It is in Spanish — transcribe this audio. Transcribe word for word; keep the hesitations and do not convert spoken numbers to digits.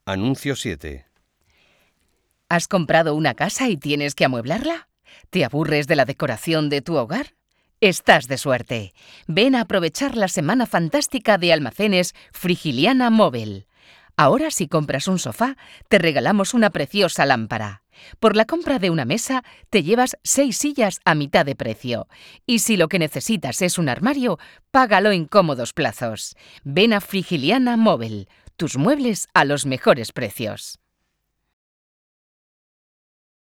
Anuncio siete. ¿Has comprado una casa y tienes que amueblarla? ¿Te aburres de la decoración de tu hogar? Estás de suerte. Ven a aprovechar la semana fantástica de Almacenes Frigiliana Móvel. Ahora, si compras un sofá, te regalamos una preciosa lámpara. Por la compra de una mesa, te llevas seis sillas a mitad de precio. Y si lo que necesitas es un armario, págalo en cómodos plazos. Ven a Frigiliana Móvel. Tus muebles a los mejores precios.